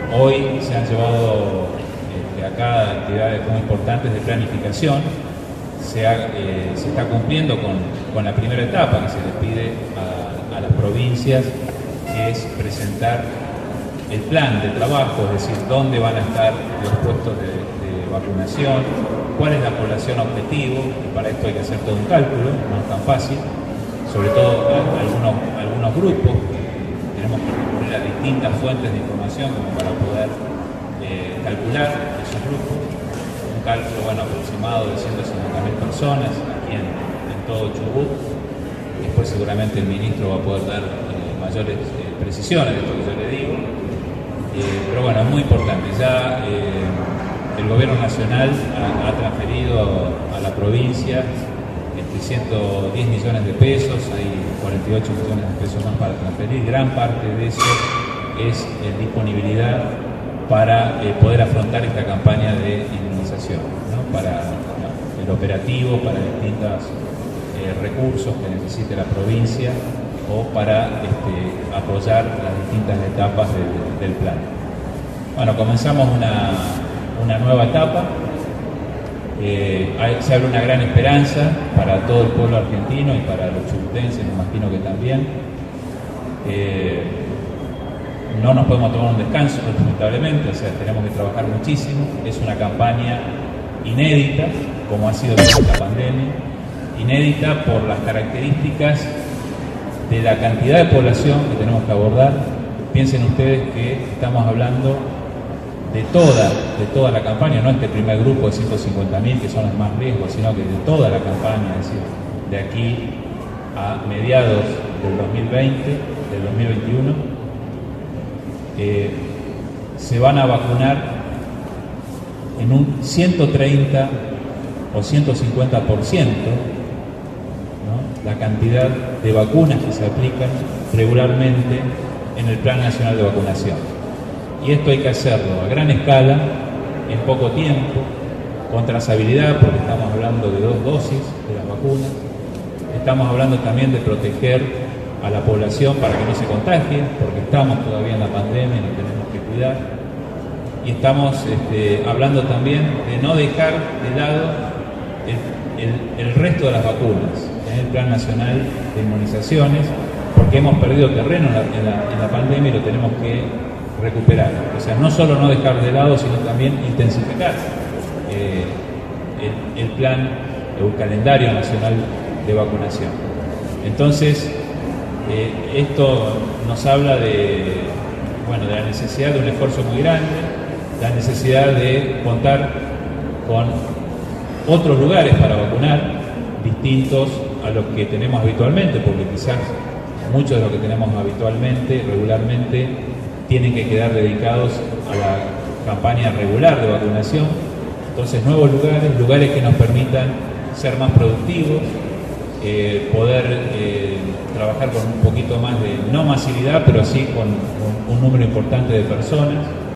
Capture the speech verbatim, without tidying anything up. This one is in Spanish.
Hoy se han llevado este, acá actividades muy importantes de planificación. Se, ha, eh, se está cumpliendo con, con la primera etapa que se les pide a, a las provincias, que es presentar el plan de trabajo, es decir, dónde van a estar los puestos de, de vacunación, cuál es la población objetivo, y para esto hay que hacer todo un cálculo, no es tan fácil, sobre todo algunos, algunos grupos, tenemos que recurrir a distintas fuentes de información como para poder eh, calcular esos grupos. Un cálculo bueno, aproximado de ciento cincuenta mil personas aquí en, en todo Chubut. Después seguramente el ministro va a poder dar eh, mayores eh, precisiones de esto que yo le digo. Eh, pero bueno, es muy importante. Ya eh, el gobierno nacional ha, ha transferido a, a la provincia este, ciento diez millones de pesos, hay cuarenta y ocho millones de pesos más para transferir. Gran parte de eso es eh, disponibilidad para eh, poder afrontar esta campaña de inmunización, ¿no? Para no, el operativo, para distintos eh, recursos que necesite la provincia o para este, apoyar las distintas etapas del, del plan. Bueno, comenzamos una, una nueva etapa, eh, hay, se abre una gran esperanza para todo el pueblo argentino y para los chubutenses, me imagino que también. Eh, No nos podemos tomar un descanso, lamentablemente, o sea, tenemos que trabajar muchísimo. Es una campaña inédita, como ha sido toda la pandemia, inédita por las características de la cantidad de población que tenemos que abordar. Piensen ustedes que estamos hablando de toda, de toda la campaña, no este primer grupo de ciento cincuenta mil que son los más riesgos, sino que de toda la campaña, es decir, de aquí a mediados del dos mil veinte, del dos mil veintiuno. Eh, se van a vacunar en un ciento treinta o ciento cincuenta por ciento, ¿no? La cantidad de vacunas que se aplican regularmente en el Plan Nacional de Vacunación. Y esto hay que hacerlo a gran escala, en poco tiempo, con trazabilidad, porque estamos hablando de dos dosis de las vacunas. Estamos hablando también de proteger a la población para que no se contagie, porque estamos todavía en la pandemia y nos tenemos que cuidar. Y estamos este, hablando también de no dejar de lado el, el, el resto de las vacunas en el Plan Nacional de Inmunizaciones, porque hemos perdido terreno en la, en la, en la pandemia y lo tenemos que recuperar. O sea, no solo no dejar de lado, sino también intensificar eh, el, el plan, el calendario nacional de vacunación. Entonces, Eh, esto nos habla de, bueno, de la necesidad de un esfuerzo muy grande, la necesidad de contar con otros lugares para vacunar, distintos a los que tenemos habitualmente, porque quizás muchos de los que tenemos habitualmente, regularmente, tienen que quedar dedicados a la campaña regular de vacunación. Entonces, nuevos lugares, lugares que nos permitan ser más productivos, Eh, poder eh, trabajar con un poquito más de, no masividad, pero sí con un, un número importante de personas.